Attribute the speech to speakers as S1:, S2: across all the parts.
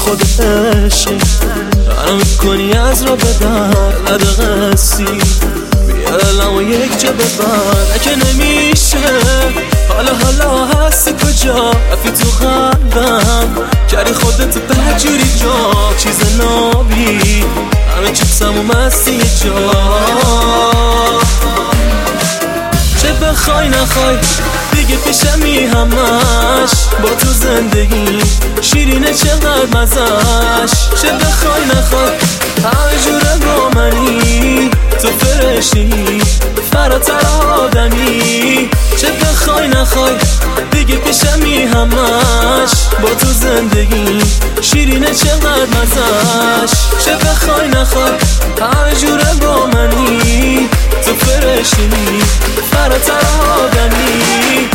S1: خود عشقی منو میکنی از را بدر رد قصی بیا دلم و یک جا ببر اگه نمیشه حالا هستی کجا رفی تو قلبم کردی خودت بدجوری جا چیز نابی همه چیپسم و مستی جا چه بخوای نخوای دیگه پیشمی همش با تو زندگی شیرینه چقدر مزش چه بخوای نخوای همه جوره با منی تو فرشتی فراتر آدمی چه بخوای نخوای دیگه پیشمی همش با تو زندگی شیرینه چقدر مزش چه بخوای نخوای همه جوره با منی تو فرشتی فراتر آدمی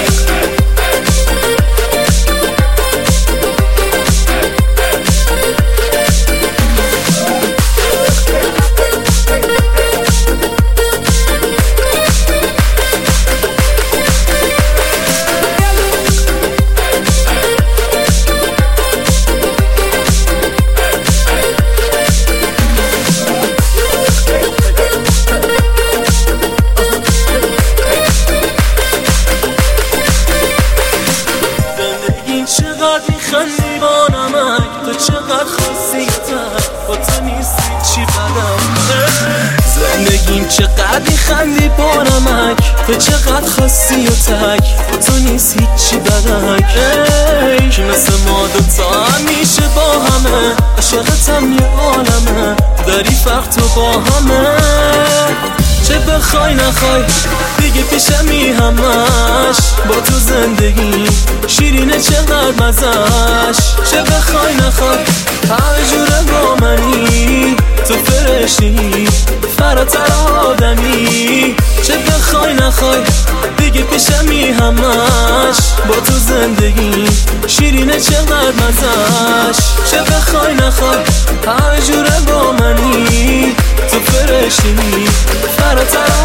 S1: میخندی با نمک تو چقدر خاصیتر با تو نیست چی بدم زندگیم چقدر میخندی با نمک تو چقدر خاصی و تک با تو نیست هیچی بدک که مثل ما دوتا همیشه با همه عاشقتم یه عالمه داری فرق تو با همه چه بخوای نخوای دیگه پیشمی همش با تو زندگی شیرینه چقدر مزش چه بخوای نخوای همه جوره با منی تو فرشتی فراتر آدمی چه بخوای نخوای دیگه پیشمی همش با تو زندگی شیرینه چقدر مزش چه بخوای نخوای همه جوره با منی تو فرشتی فراتر